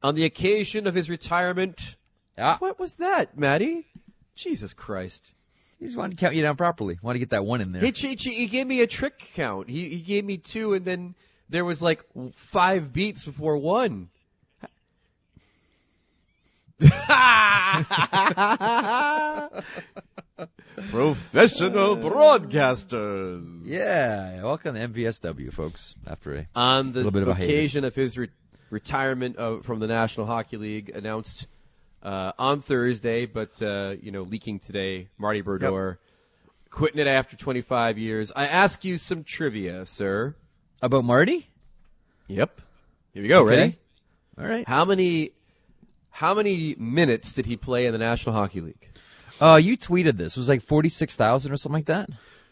On the occasion of his retirement. Yeah. What was that, Matty? Jesus Christ. He just wanted to count you down properly. Wanted to get that one in there. He gave me a trick count. He gave me 2, and then there was like 5 beats before 1. Professional broadcasters. Yeah, welcome to MVSW, folks. After On the little bit of a occasion of his retirement from the National Hockey League, announced on Thursday, but leaking today, Marty Brodeur quitting it after 25 years. I ask you some trivia, sir. About Marty? Yep. Here we go. Okay. Ready? All right. How many minutes did he play in the National Hockey League? You tweeted this. It was like 46,000 or something like that?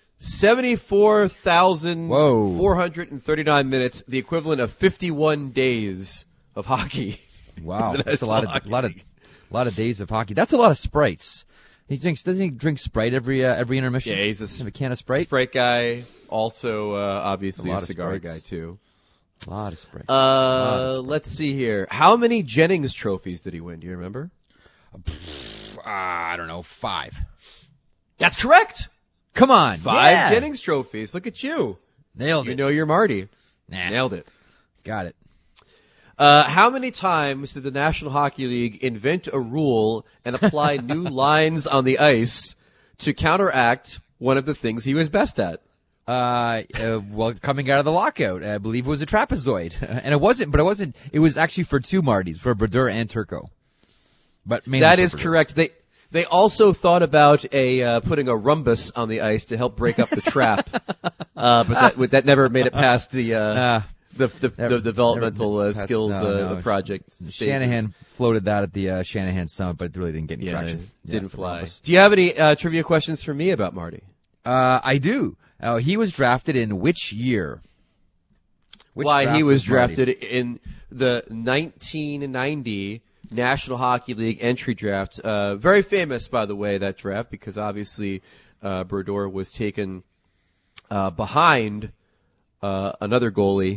74,439 minutes, the equivalent of 51 days of hockey. Wow. That's a lot of days of hockey. That's a lot of Sprites. Doesn't he drink Sprite every intermission? Yeah, he's a can of Sprite. Sprite guy. Also, obviously a cigar guy too. A lot of Sprite. Let's see here. How many Jennings trophies did he win? Do you remember? I don't know, 5. That's correct. Come on. 5 Jennings trophies. Look at you. Nailed it. You know you're Marty. Nah. Nailed it. Got it. How many times did the National Hockey League invent a rule and apply new lines on the ice to counteract one of the things he was best at? Coming out of the lockout, I believe it was a trapezoid. And it wasn't. It was actually for 2 Martys, for Brodeur and Turco. But mainly that is correct. They also thought about putting a rhombus on the ice to help break up the trap. But that never made it past the developmental skills project. Shanahan floated that at the Shanahan Summit, but it really didn't get any traction. Didn't fly. Do you have any trivia questions for me about Marty? I do. He was drafted in which year? He was drafted in the 1990 National Hockey League entry draft. Very famous, by the way, that draft, because obviously Brodeur was taken behind another goalie,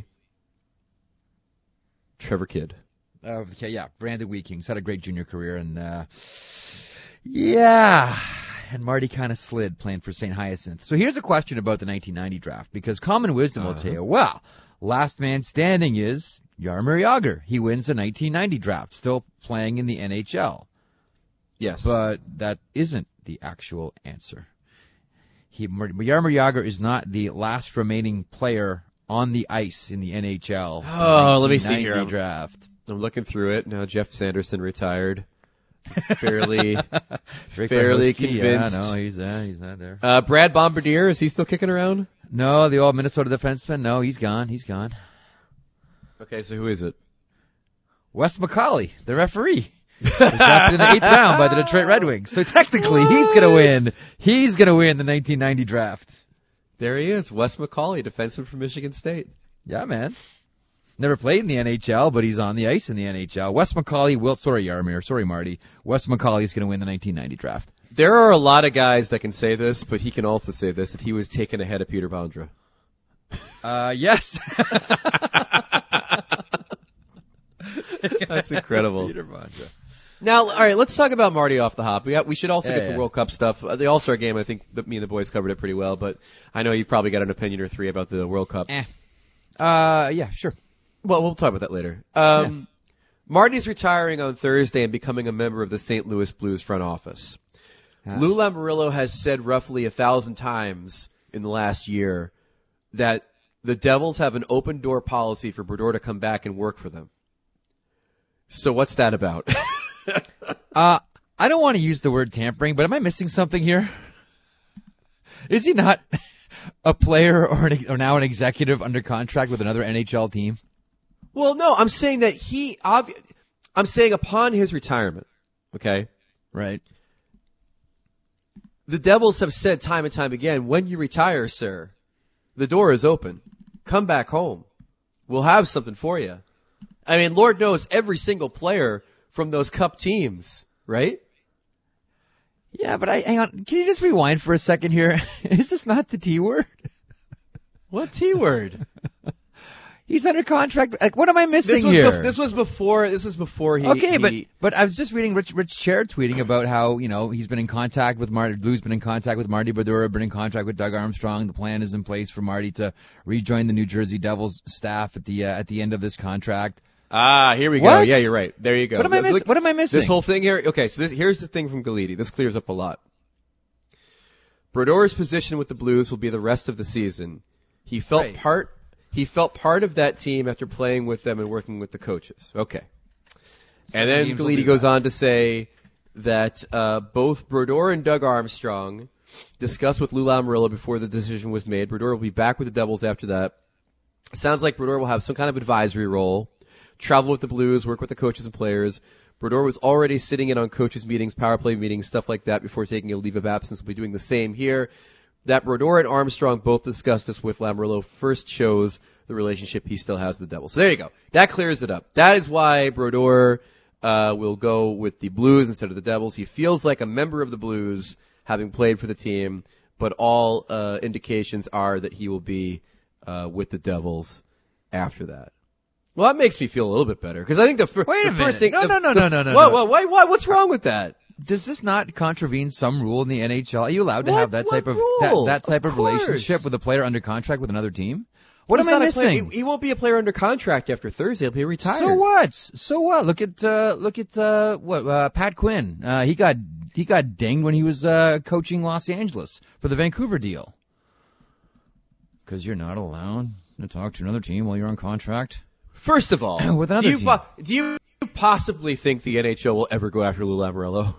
Trevor Kidd. Brandon Weekings had a great junior career, and and Marty kind of slid playing for St. Hyacinth. So here's a question about the 1990 draft, because common wisdom will tell you, last man standing is Jaromir Jagr. He wins the 1990 draft, still playing in the NHL. Yes. But that isn't the actual answer. Jaromir Jagr is not the last remaining player on the ice in the NHL. Oh, let me see here. Draft. I'm looking through it. Now Jeff Sanderson retired. Fairly convinced. Yeah, no, he's not there. Brad Bombardier, is he still kicking around? No, the old Minnesota defenseman. No, he's gone. Okay, so who is it? Wes McCauley, the referee. He was drafted in the 8th round by the Detroit Red Wings. So technically, he's gonna win. He's gonna win the 1990 draft. There he is, Wes McCauley, defenseman from Michigan State. Yeah, man. Never played in the NHL, but he's on the ice in the NHL. Wes McCauley Jaromir. Sorry, Marty. Wes McCauley is going to win the 1990 draft. There are a lot of guys that can say this, but he can also say this, that he was taken ahead of Peter Bondra. Yes. That's incredible. Peter Bondra. Now, all right, let's talk about Marty off the hop. We should also get to World Cup stuff. The All-Star game, I think me and the boys covered it pretty well, but I know you probably got an opinion or 3 about the World Cup. Yeah, sure. Well, we'll talk about that later. Marty's retiring on Thursday and becoming a member of the St. Louis Blues front office. Lou Lamoriello has said roughly 1,000 times in the last year that the Devils have an open door policy for Brodeur to come back and work for them. So what's that about? I don't want to use the word tampering, but am I missing something here? Is he not a player or now an executive under contract with another NHL team? Well, no, I'm saying that I'm saying upon his retirement, okay? Right. The Devils have said time and time again, when you retire, sir, the door is open. Come back home. We'll have something for you. I mean, Lord knows every single player from those Cup teams, right? Yeah, but hang on. Can you just rewind for a second here? Is this not the T word? What T word? He's under contract. Like, what am I missing This was here? this was before he. Okay, but I was just reading Rich Chair tweeting about how, he's been in contact with Marty. Lou's been in contact with Marty Brodeur, been in contact with Doug Armstrong. The plan is in place for Marty to rejoin the New Jersey Devils staff at the end of this contract. Here we go. What? Yeah, you're right. There you go. What am I missing? This whole thing here. Okay, so here's the thing from Galiti. This clears up a lot. Brodeur's position with the Blues will be the rest of the season. He felt part of that team after playing with them and working with the coaches. Okay. So and then Galiti goes on to say that both Brodeur and Doug Armstrong discussed with Lou Lamoriello before the decision was made. Brodeur will be back with the Devils after that. Sounds like Brodeur will have some kind of advisory role, travel with the Blues, work with the coaches and players. Brodeur was already sitting in on coaches' meetings, power play meetings, stuff like that before taking a leave of absence. We'll be doing the same here. That Brodeur and Armstrong both discussed this with Lamoriello first shows the relationship he still has with the Devils. So there you go. That clears it up. That is why Brodeur will go with the Blues instead of the Devils. He feels like a member of the Blues, having played for the team, but all indications are that he will be with the Devils after that. Well, that makes me feel a little bit better, because I think first thing... No. What's wrong with that? Does this not contravene some rule in the NHL? Are you allowed to have that type of rule? that type of relationship with a player under contract with another team? What am I missing? He won't be a player under contract after Thursday. He'll be retired. So what? Look at Pat Quinn. He got dinged when he was coaching Los Angeles for the Vancouver deal. Because you're not allowed to talk to another team while you're on contract. First of all, with another team. Do you possibly think the NHL will ever go after Lou Lamoriello?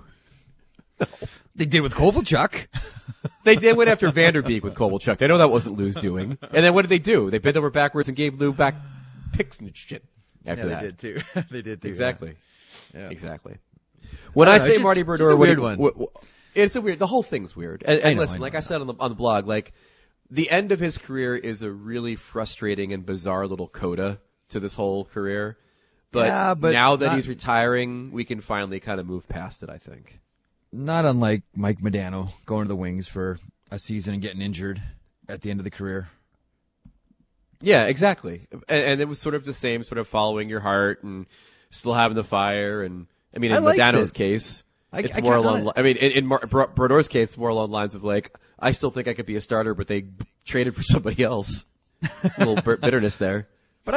They did with Kovalchuk. They went after Vanderbeek with Kovalchuk. They know that wasn't Lou's doing. And then what did they do? They bent over backwards and gave Lou back picks and shit after that. They did too. They did too. Exactly. Yeah. Exactly. When I say Marty Brodeur, a weird one. It's a weird. The whole thing's weird. And listen, like I said on the blog, like the end of his career is a really frustrating and bizarre little coda to this whole career. But now that he's retiring, we can finally kind of move past it, I think. Not unlike Mike Modano going to the Wings for a season and getting injured at the end of the career. Yeah, exactly. And it was sort of the same, sort of following your heart and still having the fire. And I mean, in Modano's case, it's more along. I mean, in Brodeur's case, it's more along the lines of like, I still think I could be a starter, but they traded for somebody else. A little bitterness there. But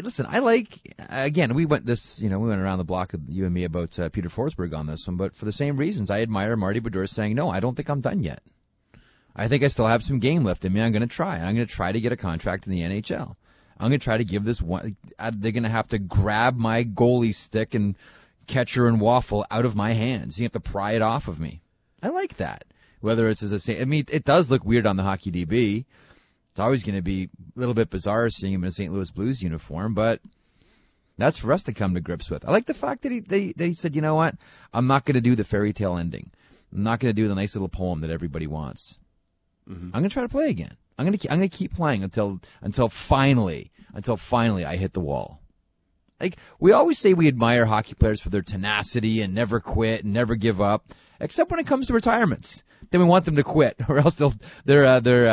again, we went around the block, you and me, about Peter Forsberg on this one, but for the same reasons, I admire Marty Brodeur saying, no, I don't think I'm done yet. I think I still have some game left in me. I'm going to try. I'm going to try to get a contract in the NHL. I'm going to try to give this one. They're going to have to grab my goalie stick and catcher and waffle out of my hands. You have to pry it off of me. I like that. Whether it's it does look weird on the Hockey DB. It's always going to be a little bit bizarre seeing him in a St. Louis Blues uniform, but that's for us to come to grips with. I like the fact that they said, you know what? I'm not going to do the fairy tale ending. I'm not going to do the nice little poem that everybody wants. Mm-hmm. I'm going to try to play again. I'm going to keep playing until finally I hit the wall. Like, we always say we admire hockey players for their tenacity and never quit and never give up, except when it comes to retirements. Then we want them to quit, or else their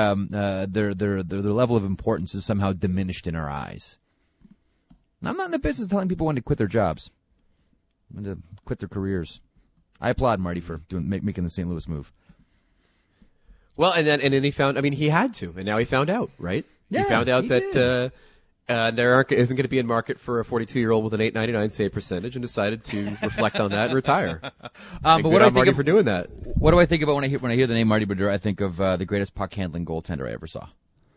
level of importance is somehow diminished in our eyes. And I'm not in the business of telling people when to quit their jobs, when to quit their careers. I applaud Marty for making the St. Louis move. Well, and then he found. I mean, he had to, and now he found out, right? Yeah, he found out that there isn't going to be in market for a 42-year-old with an .899 save percentage, and decided to reflect on that and retire. But what do I think for doing that? What do I think about when I hear the name Marty Brodeur? I think of the greatest puck handling goaltender I ever saw.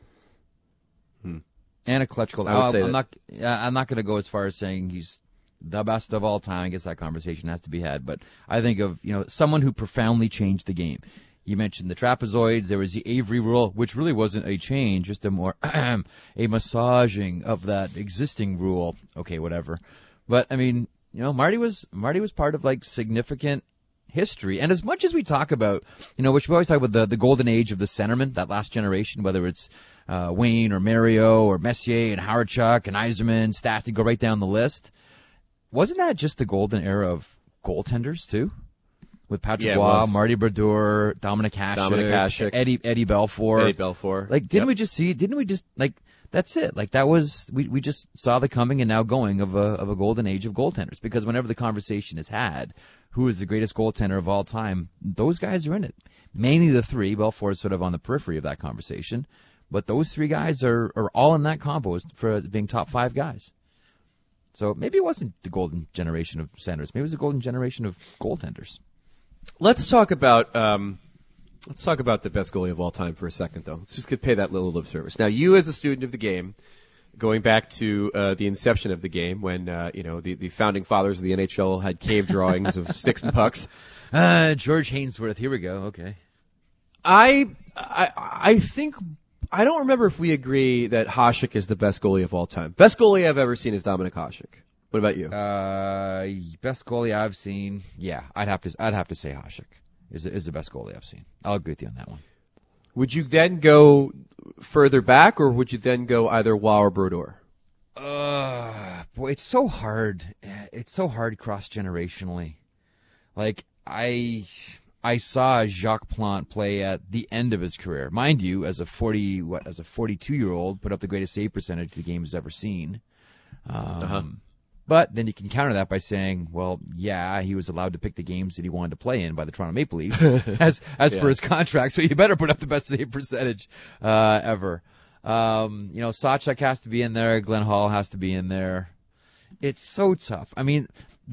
And a clutch goal. I'm not going to go as far as saying he's the best of all time. I guess that conversation has to be had. But I think of someone who profoundly changed the game. You mentioned the trapezoids. There was the Avery rule, which really wasn't a change, just a more a massaging of that existing rule. Okay, whatever. But I mean, Marty was part of like significant history. And as much as we talk about, which we always talk about the golden age of the centerman, that last generation, whether it's Wayne or Mario or Messier and Howard-Chuck and Yzerman, Stastny, go right down the list. Wasn't that just the golden era of goaltenders too? With Patrick Roy, Marty Brodeur, Dominic Hasek, Eddie Belfour. Eddie Belfour. Like, didn't we just that's it. Like that was, we just saw the coming and now going of a golden age of goaltenders, because whenever the conversation is had, who is the greatest goaltender of all time, those guys are in it. Mainly the three. Belfour's sort of on the periphery of that conversation, but those three guys are all in that combo for being top 5 guys. So maybe it wasn't the golden generation of centers. Maybe it was the golden generation of goaltenders. Let's talk about the best goalie of all time for a second, though. Let's just pay that little lip service. Now, you as a student of the game, going back to the inception of the game, when the founding fathers of the NHL had cave drawings of sticks and pucks. George Hainsworth. Here we go. Okay. I think I don't remember if we agree that Hasek is the best goalie of all time. Best goalie I've ever seen is Dominik Hasek. What about you? Best goalie I've seen. Yeah, I'd have to say Hasek is the best goalie I've seen. I'll agree with you on that one. Would you then go further back, or would you then go either Waugh or Brodeur? Boy, it's so hard. It's so hard cross-generationally. Like, I saw Jacques Plante play at the end of his career. Mind you, as a 42-year-old, put up the greatest save percentage the game has ever seen. But then you can counter that by saying, well, yeah, he was allowed to pick the games that he wanted to play in by the Toronto Maple Leafs as per his contract, so you better put up the best save percentage ever. Sawchuk has to be in there. Glenn Hall has to be in there. It's so tough. I mean,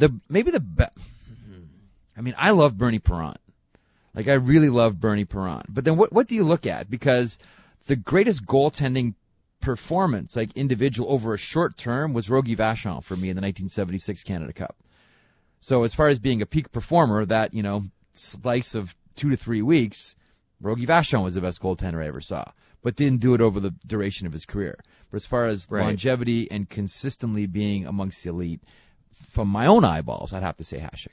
I love Bernie Parent. Like, I really love Bernie Parent. But then what do you look at? Because the greatest goaltending performance, like individual over a short term, was Rogie Vachon for me in the 1976 Canada Cup. So as far as being a peak performer, that, slice of 2 to 3 weeks, Rogie Vachon was the best goaltender I ever saw, but didn't do it over the duration of his career. But as far as longevity and consistently being amongst the elite, from my own eyeballs, I'd have to say Hasek.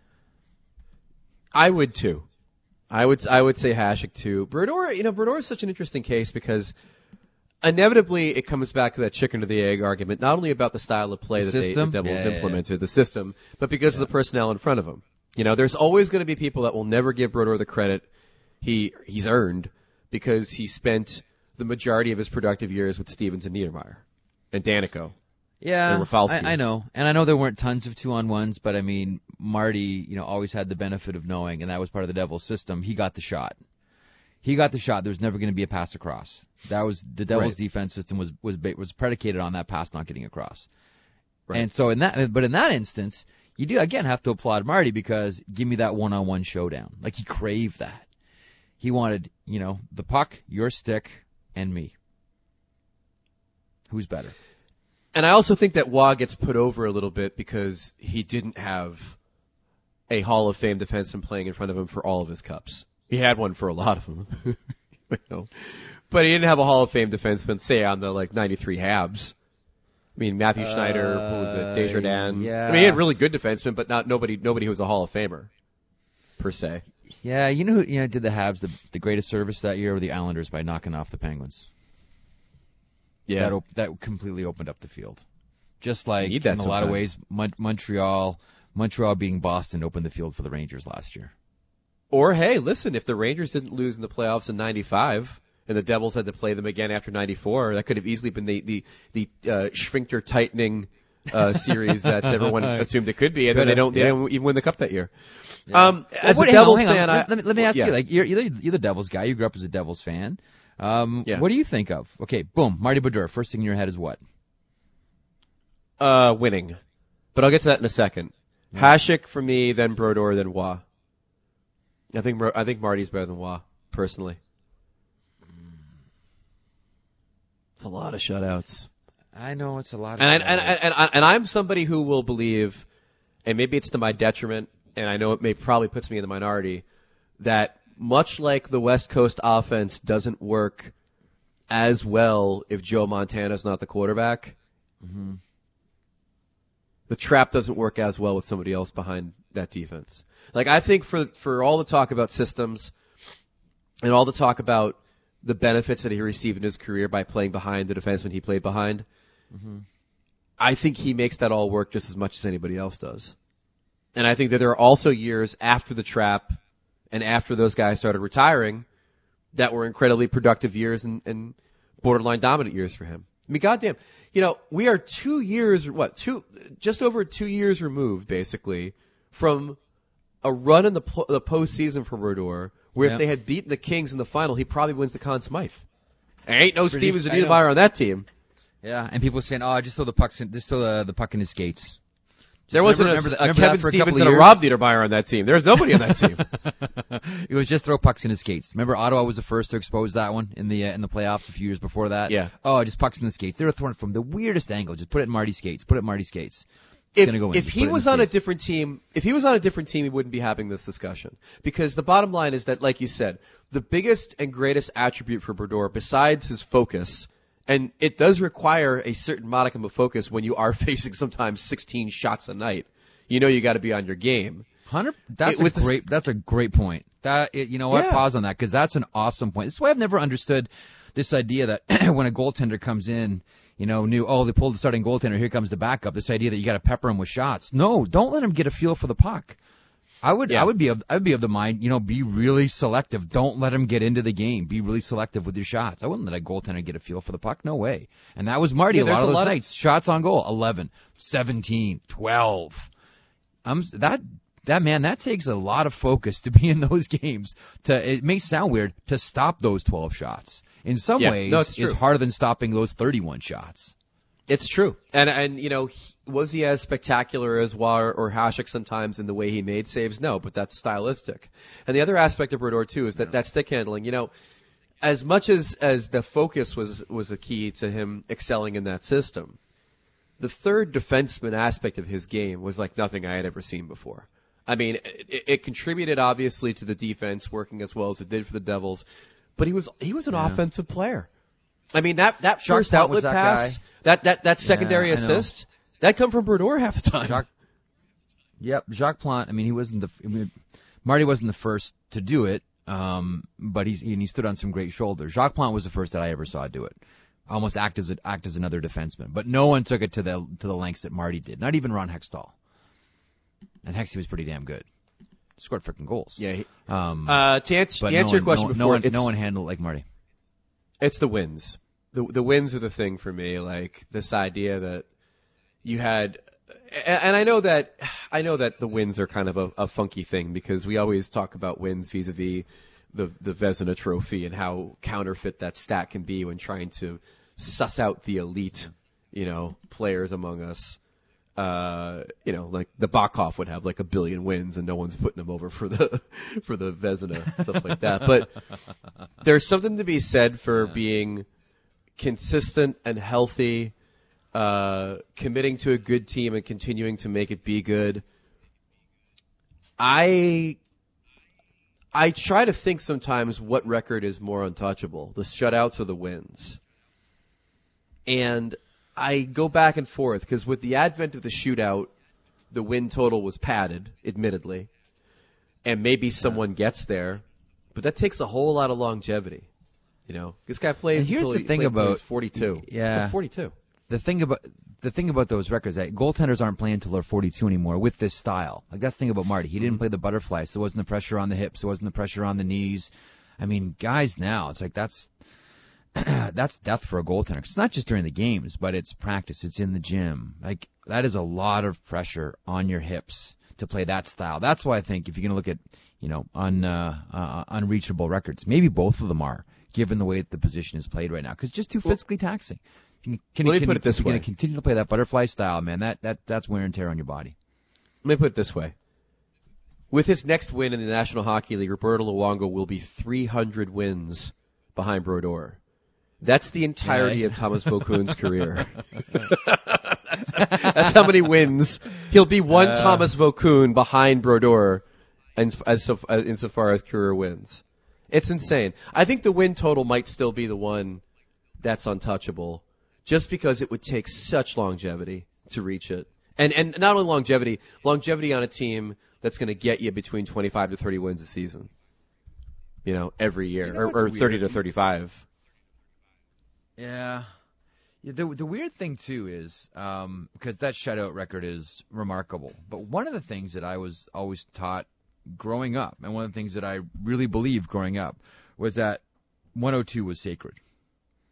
I would too. I would say Hasek too. Brodeur is such an interesting case because inevitably it comes back to that chicken or the egg argument, not only about the style of play the Devils implemented, the system, but because of the personnel in front of him. There's always going to be people that will never give Brodeur the credit he's earned because he spent the majority of his productive years with Stevens and Niedermayer and Danico. Yeah, and Rafalski. I know. And I know there weren't tons of 2-on-1s, but I mean, Marty, always had the benefit of knowing, and that was part of the Devils system. He got the shot. There was never going to be a pass across. That was the Devils' defense system was predicated on that pass not getting across. Right. And so in that instance, you do again have to applaud Marty because give me that one-on-one showdown. Like he craved that. He wanted, the puck, your stick, and me. Who's better? And I also think that Waugh gets put over a little bit because he didn't have a Hall of Fame defenseman playing in front of him for all of his cups. He had one for a lot of them. But he didn't have a Hall of Fame defenseman, say, on the 93 Habs. I mean, Matthew Schneider, who was it, Desjardins. Yeah. I mean, he had really good defensemen, but nobody who was a Hall of Famer, per se. Yeah, who did the Habs the greatest service that year were the Islanders by knocking off the Penguins. Yeah. That completely opened up the field. Just like in a sometimes. lot of ways, Montreal beating Boston opened the field for the Rangers last year. Or, hey, listen, if the Rangers didn't lose in the playoffs in 95 and the Devils had to play them again after 94, that could have easily been the sphincter tightening series that everyone assumed it could be, and then they don't even win the cup that year. Yeah. As a Devils fan, let me ask you, you're the Devils guy. You grew up as a Devils fan. What do you think of? Okay, boom, Marty Brodeur. First thing in your head is what? Winning. But I'll get to that in a second. Yeah. Hasek for me, then Brodeur, then Waugh. I think Marty's better than Waugh, personally. It's a lot of shutouts. I know it's a lot of shutouts. And I'm somebody who will believe, and maybe it's to my detriment, and I know it probably puts me in the minority, that much like the West Coast offense doesn't work as well if Joe Montana's not the quarterback, the trap doesn't work as well with somebody else behind that defense. Like, I think for all the talk about systems and all the talk about the benefits that he received in his career by playing behind the defenseman he played behind, I think he makes that all work just as much as anybody else does. And I think that there are also years after the trap and after those guys started retiring that were incredibly productive years and borderline dominant years for him. I mean, goddamn. We are just over 2 years removed, basically, from a run in the postseason for Brodeur, where if they had beaten the Kings in the final, he probably wins the Conn Smythe. There ain't no Stevens or Niedermayer on that team. Yeah, and people saying, "Oh, just throw the puck in his skates." There wasn't a Kevin Stevens and a Rob Niedermayer on that team. There was nobody on that team. It was just throw pucks in his skates. Remember, Ottawa was the first to expose that one in the playoffs a few years before that. Yeah. Oh, just pucks in the skates. They were throwing it from the weirdest angle. Just put it in Marty's skates. If he was on a different team, he wouldn't be having this discussion. Because the bottom line is that, like you said, the biggest and greatest attribute for Brodeur, besides his focus, and it does require a certain modicum of focus when you are facing sometimes 16 shots a night. You got to be on your game. That's a great point. Pause on that, because that's an awesome point. This is why I've never understood this idea that when a goaltender comes in, they pulled the starting goaltender, here comes the backup. This idea that you got to pepper him with shots. No, don't let him get a feel for the puck. I would be of the mind, be really selective. Don't let him get into the game. Be really selective with your shots. I wouldn't let a goaltender get a feel for the puck. No way. And that was Marty. A lot of those nights. Shots on goal. 11, 17, 12. That takes a lot of focus to be in those games. It may sound weird to stop those 12 shots. In some ways, it's harder than stopping those 31 shots. It's true. And was he as spectacular as Waugh or Hasek sometimes in the way he made saves? No, but that's stylistic. And the other aspect of Brodeur, too, is that stick handling. As much as the focus was a key to him excelling in that system, the third defenseman aspect of his game was like nothing I had ever seen before. I mean, it contributed, obviously, to the defense working as well as it did for the Devils, but he was an offensive player. I mean, that first outlet pass, that secondary assist, that come from Brodeur half the time. Jacques Plante. I mean, Marty wasn't the first to do it, but he stood on some great shoulders. Jacques Plante was the first that I ever saw do it. Almost act as another defenseman, but no one took it to the lengths that Marty did. Not even Ron Hextall. And Hexy was pretty damn good. Scored freaking goals. Yeah. To answer your question before, no one handled it like Marty. It's the wins. The wins are the thing for me. Like this idea that you had, and I know that the wins are kind of a funky thing because we always talk about wins vis-a-vis the Vezina Trophy and how counterfeit that stat can be when trying to suss out the elite, players among us. Like the Bakov would have like 1 billion wins and no one's putting him over for the Vezina, stuff like that. But there's something to be said for being consistent and healthy, committing to a good team and continuing to make it be good. I try to think sometimes what record is more untouchable, the shutouts or the wins. And I go back and forth because with the advent of the shootout, the win total was padded, admittedly, and maybe someone gets there, but that takes a whole lot of longevity. This guy plays until he's 42. Yeah, 42. The thing about those records, that goaltenders aren't playing until they're 42 anymore with this style. Like that's the thing about Marty. He didn't play the butterfly, so there wasn't the pressure on the hips, there wasn't the pressure on the knees. I mean, guys now, it's like that's death for a goaltender. It's not just during the games, but it's practice. It's in the gym. Like that is a lot of pressure on your hips to play that style. That's why I think if you're going to look at, unreachable records, maybe both of them are, given the way that the position is played right now, because it's just too physically taxing. Let me put it this way. You're going to continue to play that butterfly style, man. That's wear and tear on your body. Let me put it this way. With his next win in the National Hockey League, Roberto Luongo will be 300 wins behind Brodeur. That's the entirety of Thomas Vokoun's career. That's how many wins. He'll be one Thomas Vokoun behind Brodeur insofar as career wins. It's insane. I think the win total might still be the one that's untouchable just because it would take such longevity to reach it. And not only longevity on a team that's going to get you between 25 to 30 wins a season. Every year, or 30 to 35. Yeah. The weird thing too is because that shutout record is remarkable. But one of the things that I was always taught growing up, and one of the things that I really believed growing up, was that 102 was sacred.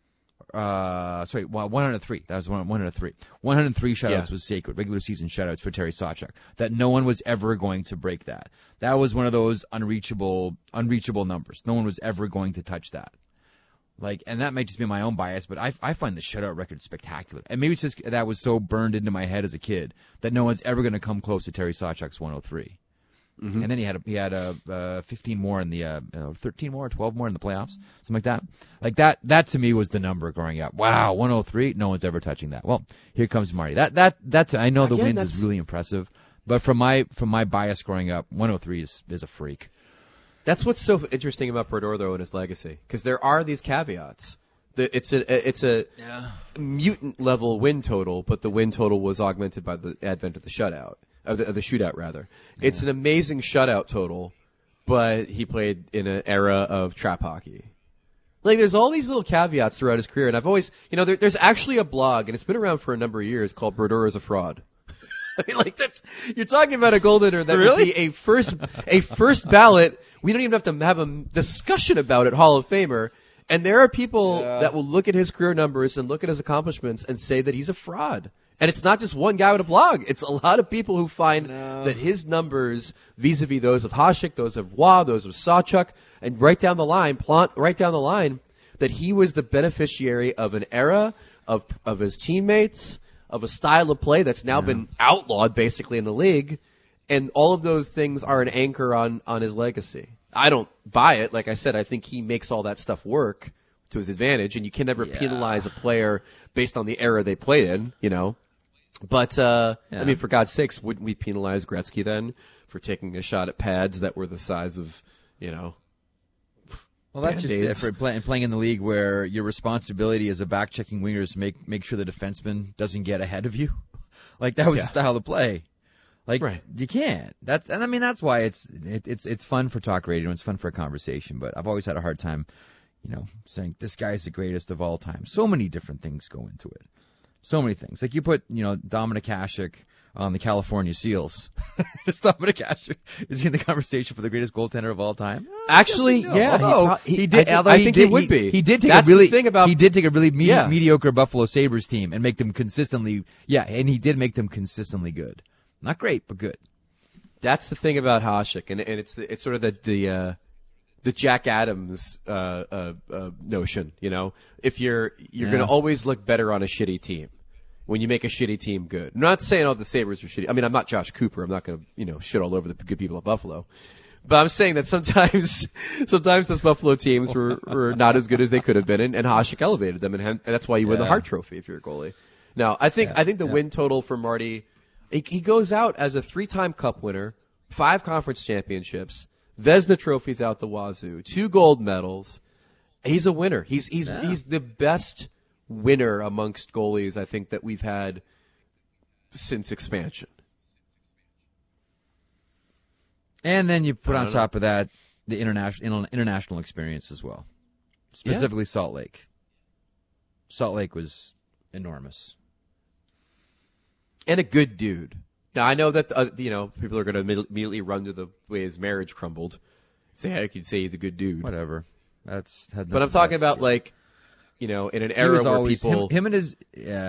103. That was 103. 103 shutouts was sacred, regular season shutouts for Terry Sawchuk. That no one was ever going to break that. That was one of those unreachable numbers. No one was ever going to touch that. And that might just be my own bias, but I find the shutout record spectacular. And maybe it's just that was so burned into my head as a kid that no one's ever going to come close to Terry Sawchuk's 103. Mm-hmm. And then he had 15 more in the 13 more, 12 more in the playoffs, something like that. That to me was the number growing up. Wow, 103, no one's ever touching that. Well, here comes Marty. That's I know the wins is really impressive, but from my bias growing up, 103 is a freak. That's what's so interesting about Brodeur, though, and his legacy, because there are these caveats. It's a mutant level win total, but the win total was augmented by the advent of the shutout, of the shootout rather. Yeah. It's an amazing shutout total, but he played in an era of trap hockey. There's all these little caveats throughout his career, and I've always, there's actually a blog, and it's been around for a number of years, called Brodeur is a Fraud. You're talking about a goaltender that would be a first ballot. We don't even have to have a discussion about it, Hall of Famer. And there are people that will look at his career numbers and look at his accomplishments and say that he's a fraud. And it's not just one guy with a blog. It's a lot of people who find that his numbers, vis-a-vis those of Hasek, those of Waugh, those of Sawchuk, and right down the line, that he was the beneficiary of an era of his teammates, of a style of play that's now been outlawed basically in the league, and all of those things are an anchor on his legacy. I don't buy it. Like I said, I think he makes all that stuff work to his advantage, and you can never penalize a player based on the era they played in, But, I mean, for God's sakes, wouldn't we penalize Gretzky then for taking a shot at pads that were the size of, Well, that's just it for playing in the league where your responsibility as a back-checking winger is to make sure the defenseman doesn't get ahead of you. That was the style of play. You can't. That's why it's fun for talk radio. It's fun for a conversation. But I've always had a hard time, saying this guy's the greatest of all time. So many different things go into it. So many things. You put, Dominik Hasek on the California Seals. Is Dominik Hasek, is he in the conversation for the greatest goaltender of all time? Actually, yeah. He did. I think he would be. He did take a really mediocre Buffalo Sabres team and make them consistently, and he did make them consistently good. Not great, but good. That's the thing about Hasek, and it's sort of the Jack Adams notion, If you're going to always look better on a shitty team when you make a shitty team good. I'm not saying all the Sabres are shitty. I mean, I'm not Josh Cooper. I'm not going to shit all over the good people of Buffalo. But I'm saying that sometimes those Buffalo teams were not as good as they could have been, and Hasek elevated them, and that's why you win the Hart Trophy if you're a goalie. Now, I think the win total for Marty, he goes out as a 3-time Cup winner, 5 conference championships, Vezina trophies out the wazoo, 2 gold medals. He's a winner. He's the best winner amongst goalies I think that we've had since expansion. And then you put on top of that the international experience as well, specifically Salt Lake. Salt Lake was enormous. And a good dude. Now, I know that, people are going to immediately run to the way his marriage crumbled. Say, I could say he's a good dude. Whatever. But I'm talking about, in an era where people... Him and his...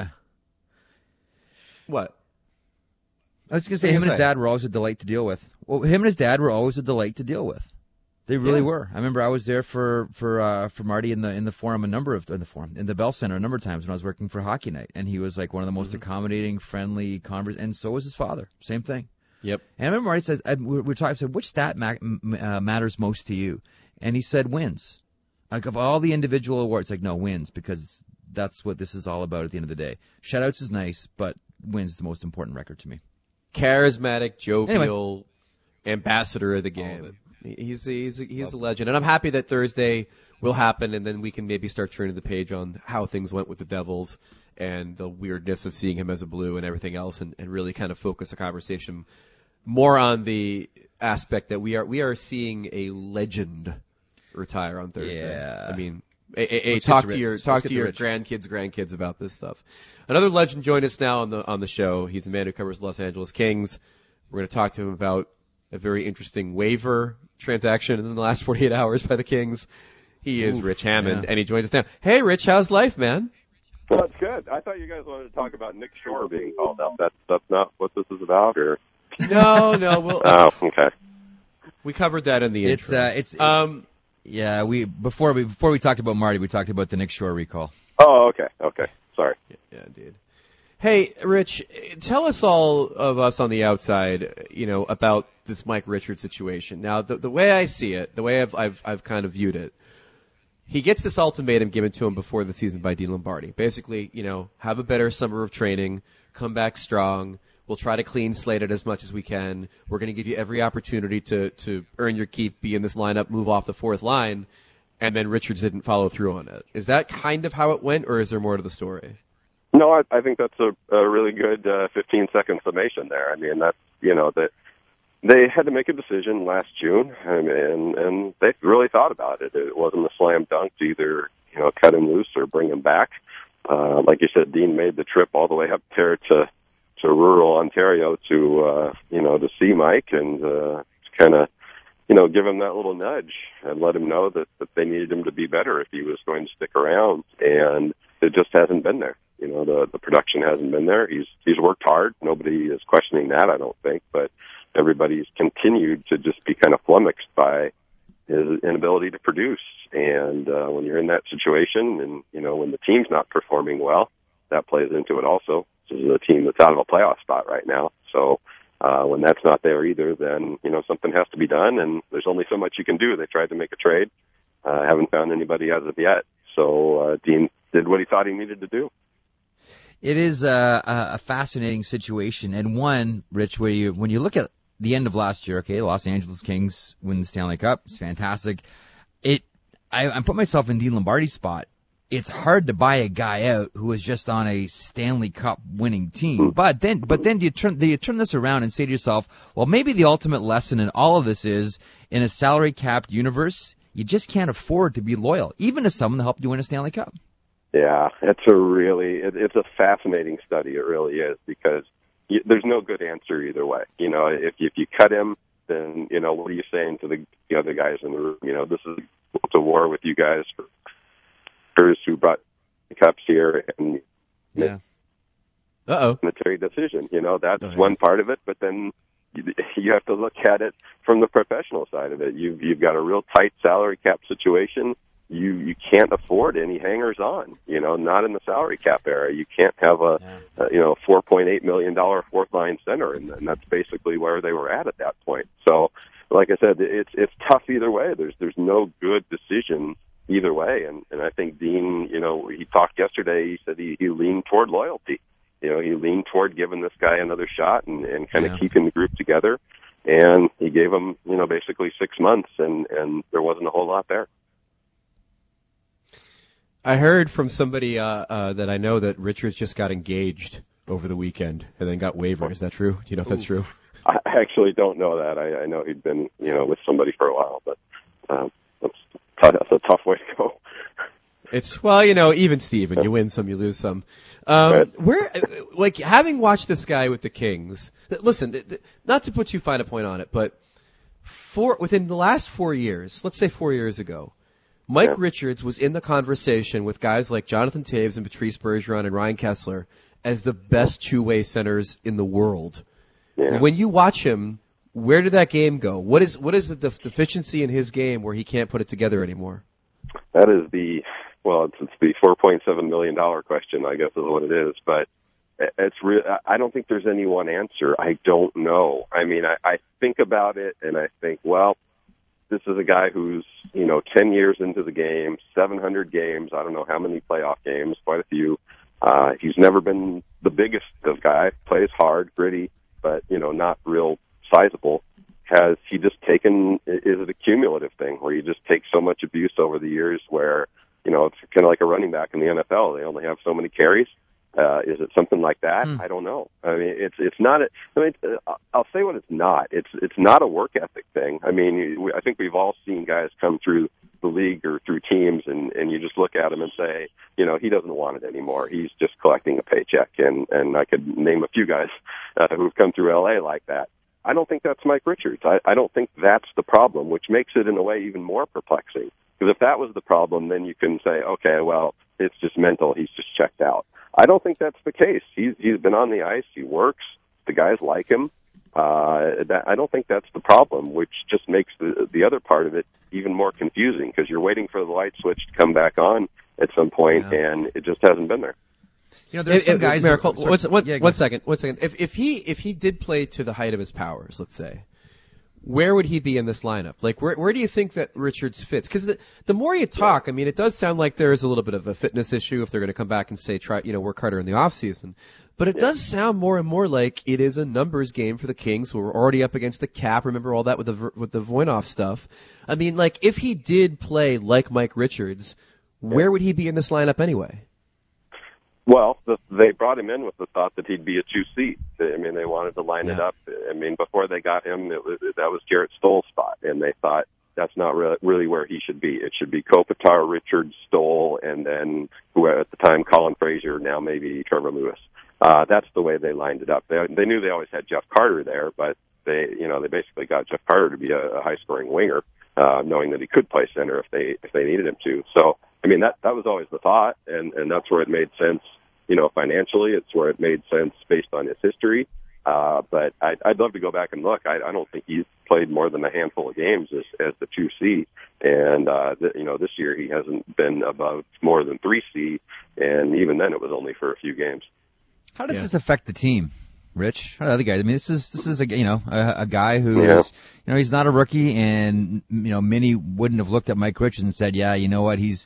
What? I was going to say, him and his dad were always a delight to deal with. Well, him and his dad were always a delight to deal with. They really were. I remember I was there for Marty in the forum in the Bell Center a number of times when I was working for Hockey Night, and he was one of the most accommodating, friendly, and so was his father. Same thing. Yep. And I remember Marty said, we were talking. I said, which stat matters most to you? And he said wins. Of all the individual awards, no, wins, because that's what this is all about at the end of the day. Shutouts is nice, but wins the most important record to me. Charismatic, jovial, ambassador of the game. He's a legend, and I'm happy that Thursday will happen, and then we can maybe start turning the page on how things went with the Devils and the weirdness of seeing him as a Blue and everything else, and really kind of focus the conversation more on the aspect that we are seeing a legend retire on Thursday. Yeah. I mean, talk to your grandkids about this stuff. Another legend joined us now on the show. He's a man who covers Los Angeles Kings. We're going to talk to him about a very interesting waiver transaction in the last 48 hours by the Kings. He is Rich Hammond, and he joins us now. Hey, Rich, how's life, man? Well, it's good. I thought you guys wanted to talk about Nick Shore being called up. That's not what this is about, or? No. Oh, okay. We covered that in the intro. Yeah, before we talked about Marty, we talked about the Nick Shore recall. Oh, okay. Sorry. Yeah, indeed. Hey, Rich, tell us all of us on the outside, about this Mike Richards situation. Now, the way I see it, the way I've kind of viewed it, he gets this ultimatum given to him before the season by Dean Lombardi. Basically, have a better summer of training, come back strong. We'll try to clean slate it as much as we can. We're going to give you every opportunity to earn your keep, be in this lineup, move off the fourth line. And then Richards didn't follow through on it. Is that kind of how it went, or is there more to the story? No, I think that's a really good 15-second summation there. I mean, that's, that they had to make a decision last June, and they really thought about it. It wasn't a slam dunk to either, cut him loose or bring him back. Like you said, Dean made the trip all the way up there to rural Ontario to see Mike and to kind of, give him that little nudge and let him know that they needed him to be better if he was going to stick around. And it just hasn't been there. The production hasn't been there. He's worked hard. Nobody is questioning that, I don't think, but everybody's continued to just be kind of flummoxed by his inability to produce. And when you're in that situation and, when the team's not performing well, that plays into it also. This is a team that's out of a playoff spot right now. So when that's not there either, then, something has to be done, and there's only so much you can do. They tried to make a trade. Haven't found anybody as of yet. So Dean did what he thought he needed to do. It is a fascinating situation, and one, Rich, where when you look at the end of last year, okay, Los Angeles Kings win the Stanley Cup. It's fantastic. I put myself in Dean Lombardi's spot. It's hard to buy a guy out who was just on a Stanley Cup winning team. But then do you turn this around and say to yourself, well, maybe the ultimate lesson in all of this is, in a salary capped universe, you just can't afford to be loyal, even to someone that helped you win a Stanley Cup. Yeah, it's a fascinating study. It really is, because there's no good answer either way. If you cut him, then, what are you saying to the other guys in the room? This is a war with you guys for who brought the cups here, and yeah. Military decision. That's one part of it, but then you have to look at it from the professional side of it. You've got a real tight salary cap situation. You can't afford any hangers on, not in the salary cap era. You can't have a $4.8 million fourth line center, and that's basically where they were at that point. So, like I said, it's tough either way. There's no good decision either way. And I think Dean, he talked yesterday, he said he leaned toward loyalty. He leaned toward giving this guy another shot and kind of keeping the group together. And he gave him, basically 6 months, and there wasn't a whole lot there. I heard from somebody that I know that Richards just got engaged over the weekend and then got waived. Is that true? Do you know if that's true? I actually don't know that. I know he'd been, with somebody for a while, but that's a tough way to go. It's, even Steven, you win some, you lose some. Having watched this guy with the Kings, listen, not to put too fine a point on it, but within the last 4 years, let's say 4 years ago, Mike Richards was in the conversation with guys like Jonathan Toews and Patrice Bergeron and Ryan Kessler as the best two-way centers in the world. Yeah. When you watch him, where did that game go? What is the deficiency in his game where he can't put it together anymore? That is it's the $4.7 million question, I guess is what it is. But it's real. I don't think there's any one answer. I don't know. I mean, I think about it and I think, well, this is a guy who's, 10 years into the game, 700 games, I don't know how many playoff games, quite a few. He's never been the biggest of guys, plays hard, gritty, but, not real sizable. Has he just taken, is it a cumulative thing where you just take so much abuse over the years where, it's kind of like a running back in the NFL. They only have so many carries. Is it something like that? I don't know. I mean, it's not. I'll say what it's not. It's not a work ethic thing. I mean, I think we've all seen guys come through the league or through teams, and you just look at him and say, he doesn't want it anymore. He's just collecting a paycheck, and I could name a few guys who've come through LA like that. I don't think that's Mike Richards. I don't think that's the problem, which makes it in a way even more perplexing. Because if that was the problem, then you can say, okay, well, it's just mental. He's just checked out. I don't think that's the case. He's been on the ice. He works. The guys like him. I don't think that's the problem, which just makes the other part of it even more confusing because you're waiting for the light switch to come back on at some point, and it just hasn't been there. You know, there's some guys. Miracle, one second. If he did play to the height of his powers, let's say, where would he be in this lineup? Like, where do you think that Richards fits? Because the more you talk, I mean, it does sound like there is a little bit of a fitness issue if they're going to come back and say, work harder in the off season. But it does sound more and more like it is a numbers game for the Kings, who are already up against the cap. Remember all that with the Voinov stuff. I mean, like, if he did play like Mike Richards, where would he be in this lineup anyway? Well, they brought him in with the thought that he'd be a 2C. I mean, they wanted to line it up. I mean, before they got him, that was Garrett Stoll's spot, and they thought that's not really where he should be. It should be Kopitar, Richards, Stoll, and then who at the time Colin Fraser, now maybe Trevor Lewis. That's the way they lined it up. They knew they always had Jeff Carter there, but they basically got Jeff Carter to be a high-scoring winger, knowing that he could play center if they needed him to. So, I mean, that was always the thought, and that's where it made sense, financially. It's where it made sense based on his history. But I'd love to go back and look. I don't think he's played more than a handful of games as the 2C. And, this year he hasn't been above more than 3C. And even then it was only for a few games. How does this affect the team, Rich? How do the other guys? I mean, this is a guy who is, he's not a rookie, and many wouldn't have looked at Mike Richards and said, yeah, you know what, he's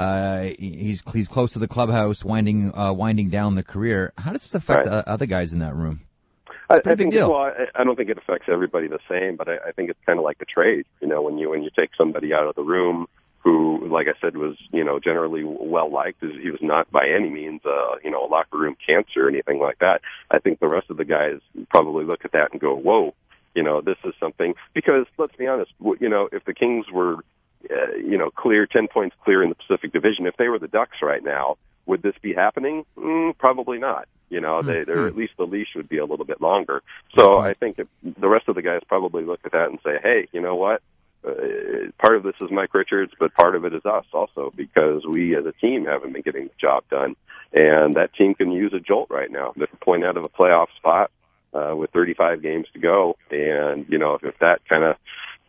close to the clubhouse, winding down the career. How does this affect other guys in that room? I think, well, I don't think it affects everybody the same, but I think it's kind of like a trade. When you take somebody out of the room who, like I said, was, generally well liked. He was not by any means, a locker room cancer or anything like that. I think the rest of the guys probably look at that and go, whoa, this is something, because let's be honest, if the Kings were, clear, 10 points clear in the Pacific Division, if they were the Ducks right now, would this be happening? Probably not. They're at least the leash would be a little bit longer. So I think the rest of the guys probably look at that and say, hey, you know what? Part of this is Mike Richards, but part of it is us also, because we as a team haven't been getting the job done. And that team can use a jolt right now. They're point out of a playoff spot with 35 games to go. And, if that kind of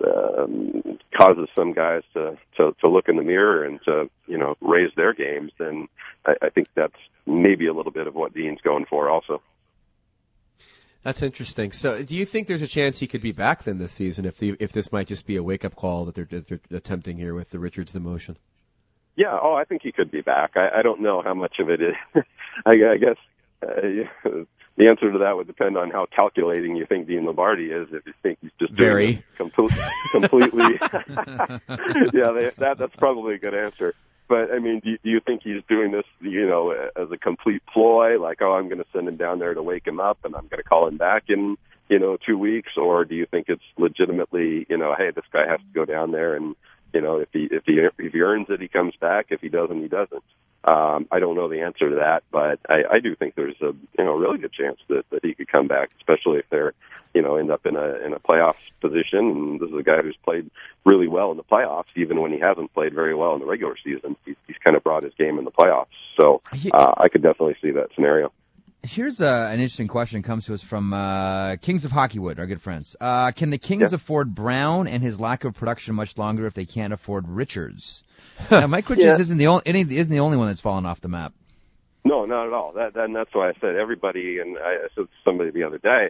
causes some guys to look in the mirror and to, raise their games, then I think that's maybe a little bit of what Dean's going for also. That's interesting. So, do you think there's a chance he could be back then this season if this might just be a wake-up call that they're attempting here with the Richards demotion? Yeah, I think he could be back. I don't know how much of it is. I guess the answer to that would depend on how calculating you think Dean Lombardi is. If you think he's just doing it completely, that's probably a good answer. But, I mean, do you think he's doing this, as a complete ploy, like, I'm going to send him down there to wake him up and I'm going to call him back in, 2 weeks? Or do you think it's legitimately, hey, this guy has to go down there and, if he earns it, he comes back. If he doesn't, he doesn't. I don't know the answer to that, but I do think there's a, really good chance that he could come back, especially if they're, end up in a playoff position. And this is a guy who's played really well in the playoffs, even when he hasn't played very well in the regular season. He's kind of brought his game in the playoffs. So I could definitely see that scenario. Here's an interesting question. Comes to us from Kings of Hockeywood, our good friends. Can the Kings afford Brown and his lack of production much longer if they can't afford Richards? Now, Mike Richards isn't the only one that's fallen off the map. No, not at all. That's why I said everybody, and I said to somebody the other day,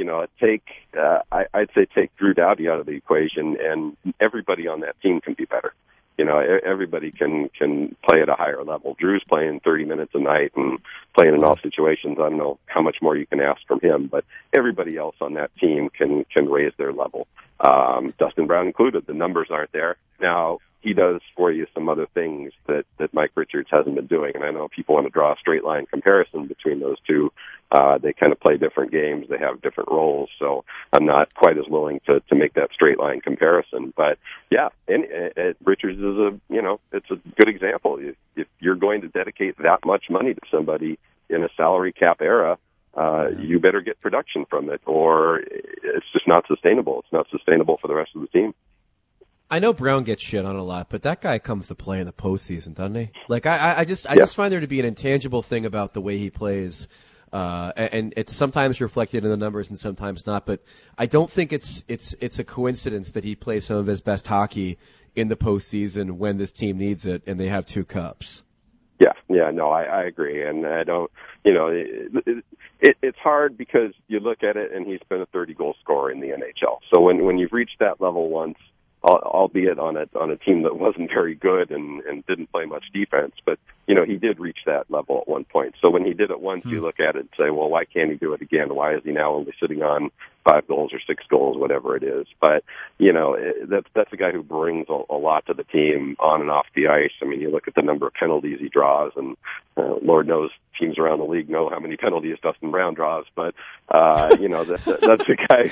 I'd say take Drew Doughty out of the equation, and everybody on that team can be better. Everybody can play at a higher level. Drew's playing 30 minutes a night and playing in all situations. I don't know how much more you can ask from him, but everybody else on that team can raise their level. Dustin Brown included. The numbers aren't there. Now, he does for you some other things that Mike Richards hasn't been doing. And I know people want to draw a straight line comparison between those two. They kind of play different games. They have different roles. So I'm not quite as willing to make that straight line comparison. But yeah, and Richards is it's a good example. If you're going to dedicate that much money to somebody in a salary cap era, you better get production from it, or it's just not sustainable. It's not sustainable for the rest of the team. I know Brown gets shit on a lot, but that guy comes to play in the postseason, doesn't he? Like I just find there to be an intangible thing about the way he plays. And it's sometimes reflected in the numbers and sometimes not, but I don't think it's a coincidence that he plays some of his best hockey in the postseason when this team needs it and they have 2 cups. Yeah, no, I agree, and I don't, it's hard because you look at it and he's been a 30-goal scorer in the NHL. So when you've reached that level once, albeit on a team that wasn't very good and didn't play much defense, but he did reach that level at one point. So when he did it once, you look at it and say, well, why can't he do it again? Why is he now only sitting on 5 goals or 6 goals, whatever it is? But that's a guy who brings a lot to the team on and off the ice. I mean, you look at the number of penalties he draws, and Lord knows teams around the league know how many penalties Dustin Brown draws. But that's a guy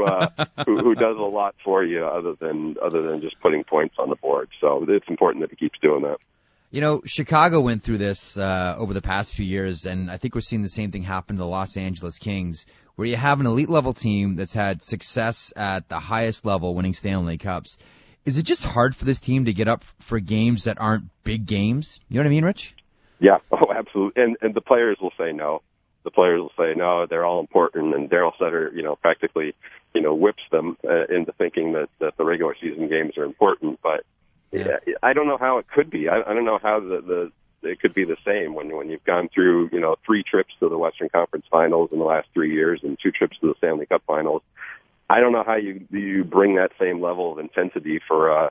who does a lot for you, other than just putting points on the board. So it's important that he keeps doing that. Chicago went through this over the past few years, and I think we're seeing the same thing happen to the Los Angeles Kings, where you have an elite-level team that's had success at the highest level, winning Stanley Cups. Is it just hard for this team to get up for games that aren't big games? You know what I mean, Rich? Yeah, absolutely. And the players will say no. The players will say no, they're all important, and Darryl Sutter, practically, whips them into thinking that the regular season games are important, but yeah, I don't know how it could be. I don't know how it could be the same when you've gone through 3 trips to the Western Conference Finals in the last 3 years and 2 trips to the Stanley Cup Finals. I don't know how you bring that same level of intensity for a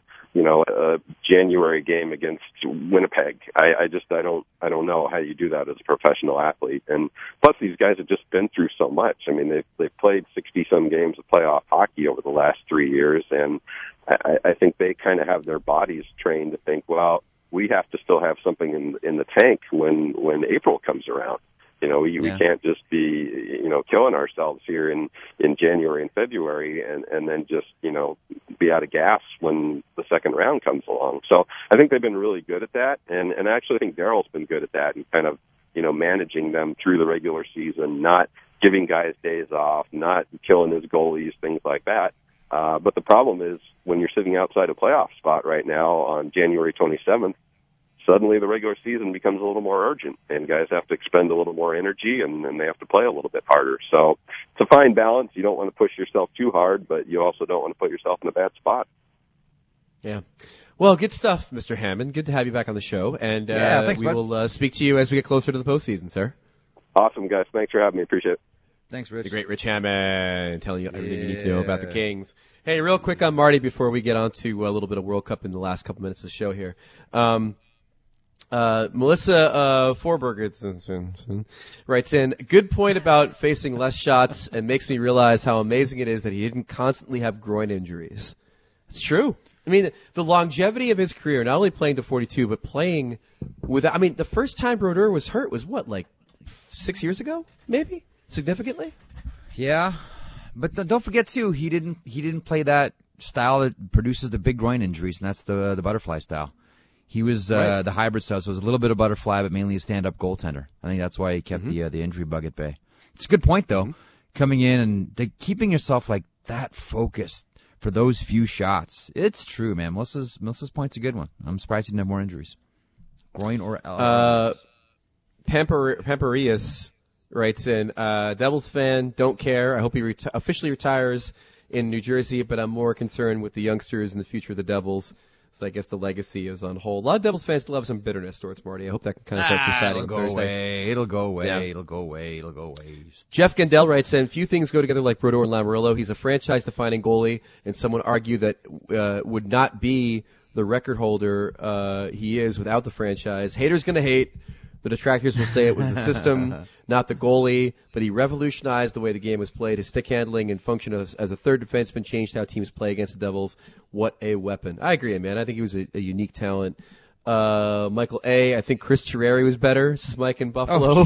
January game against Winnipeg. I don't know how you do that as a professional athlete. And plus, these guys have just been through so much. I mean, they've played 60-some games of playoff hockey over the last 3 years, and I think they kind of have their bodies trained to think, well, we have to still have something in the tank when April comes around. We can't just be, killing ourselves here in January and February and then just, be out of gas when the second round comes along. So I think they've been really good at that. And I actually think Darryl's been good at that and kind of, managing them through the regular season, not giving guys days off, not killing his goalies, things like that. But the problem is when you're sitting outside a playoff spot right now on January 27th, suddenly the regular season becomes a little more urgent, and guys have to expend a little more energy, and they have to play a little bit harder. So it's a fine balance. You don't want to push yourself too hard, but you also don't want to put yourself in a bad spot. Yeah. Well, good stuff, Mr. Hammond. Good to have you back on the show, and thanks, we will speak to you as we get closer to the postseason, sir. Awesome, guys. Thanks for having me. Appreciate it. Thanks, Rich. The great Rich Hammond telling you everything you need to know about the Kings. Hey, real quick on Marty before we get on to a little bit of World Cup in the last couple minutes of the show here. Melissa Forberger writes in, good point about facing less shots and makes me realize how amazing it is that he didn't constantly have groin injuries. It's true. I mean, the longevity of his career, not only playing to 42, but playing without, the first time Brodeur was hurt was what, like 6 years ago, maybe? Significantly? Yeah. But don't forget too, he didn't play that style that produces the big groin injuries, and that's the butterfly style. He was the hybrid style, so it was a little bit of butterfly, but mainly a stand-up goaltender. I think that's why he kept the injury bug at bay. It's a good point, though, coming in and keeping yourself like that focused for those few shots. It's true, man. Melissa's point's a good one. I'm surprised he didn't have more injuries. Groin or Pamperius writes in, Devils fan, don't care. I hope he officially retires in New Jersey, but I'm more concerned with the youngsters and the future of the Devils. So I guess the legacy is on hold. A lot of Devils fans still have some bitterness towards Marty. I hope that can kind of start subsiding on Thursday. It'll go away. Jeff Gendel writes in, few things go together like Brodeur and Lamoriello. He's a franchise-defining goalie, and some would argue that would not be the record holder he is without the franchise. Haters going to hate. The detractors will say it was the system, not the goalie, but he revolutionized the way the game was played. His stick handling and function as a third defenseman changed how teams play against the Devils. What a weapon. I agree, man. I think he was a unique talent. Michael A., I think Chris Cherreri was better. Smike in Buffalo.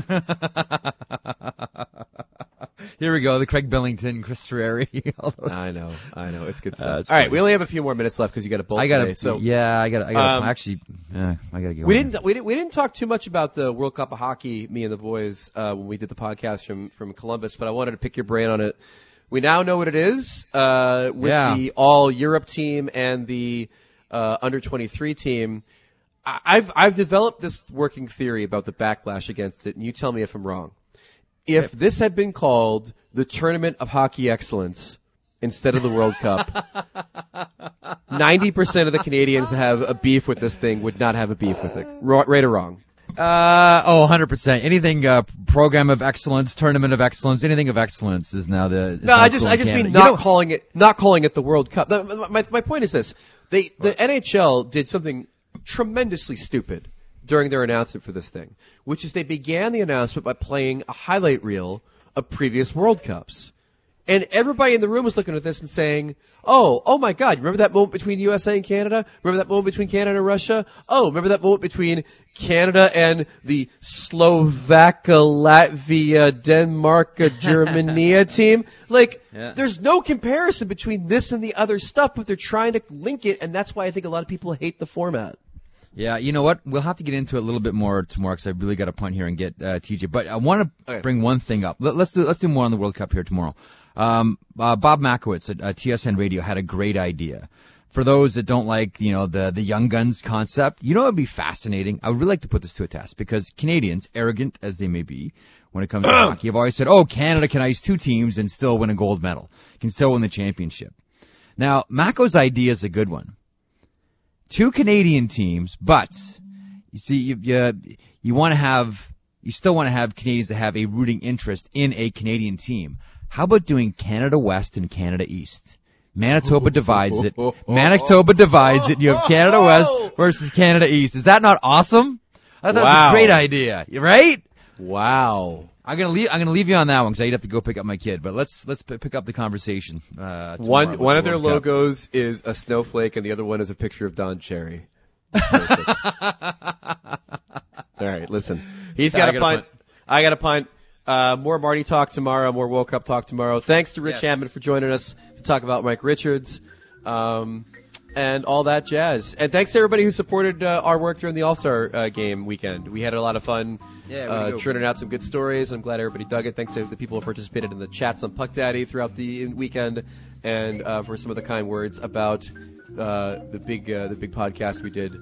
Here we go, the Craig Billington, Chris Cherreri. I know. It's good stuff. All right, we only have a few more minutes left because you got a bolt today. So I got to go. We didn't talk too much about the World Cup of Hockey, me and the boys, when we did the podcast from Columbus, but I wanted to pick your brain on it We now know what it is with the All Europe team and the under 23 team. I've developed this working theory about the backlash against it, and you tell me if I'm wrong. If this had been called the Tournament of Hockey Excellence instead of the World Cup, 90% of the Canadians that have a beef with this thing would not have a beef with it. Right or wrong? 100%. Anything program of excellence, tournament of excellence, anything of excellence is now the. No, I just mean not calling it the World Cup. My point is this: the NHL did something tremendously stupid during their announcement for this thing, which is they began the announcement by playing a highlight reel of previous World Cups. And everybody in the room was looking at this and saying, oh my God, remember that moment between USA and Canada? Remember that moment between Canada and Russia? Oh, remember that moment between Canada and the Slovakia, Latvia, Denmark, Germany team? There's no comparison between this and the other stuff, but they're trying to link it, and that's why I think a lot of people hate the format. Yeah, you know what? We'll have to get into it a little bit more tomorrow because I really got to punt here and get TJ. But I want to bring one thing up. Let's do more on the World Cup here tomorrow. Bob Makowitz at TSN Radio had a great idea. For those that don't like, the young guns concept, it would be fascinating. I would really like to put this to a test because Canadians, arrogant as they may be, when it comes to hockey, have always said, Canada can ice 2 teams and still win a gold medal, can still win the championship. Now, Mako's idea is a good one. 2 Canadian teams, but you see, you still want to have Canadians that have a rooting interest in a Canadian team. How about doing Canada West and Canada East? Manitoba divides it. You have Canada West versus Canada East. Is that not awesome? I thought it was a great idea, right? Wow. I'm gonna leave you on that one because I'd have to go pick up my kid. But let's pick up the conversation. One of their logos is a snowflake, and the other one is a picture of Don Cherry. All right, listen. He's got a punt. I got a punt. More Marty talk tomorrow. More World Cup talk tomorrow. Thanks to Rich Hammond for joining us to talk about Mike Richards. And all that jazz. And thanks to everybody who supported our work during the All-Star game weekend. We had a lot of fun churning out some good stories. I'm glad everybody dug it. Thanks to the people who participated in the chats on Puck Daddy throughout the weekend, and for some of the kind words about the big podcast we did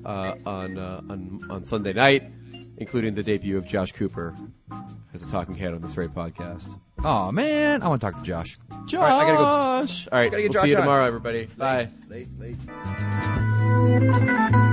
on Sunday night, including the debut of Josh Cooper as a talking head on this very podcast. Oh man, I want to talk to Josh. All right, I gotta go. All right, we'll see you tomorrow, everybody. Bye. Late.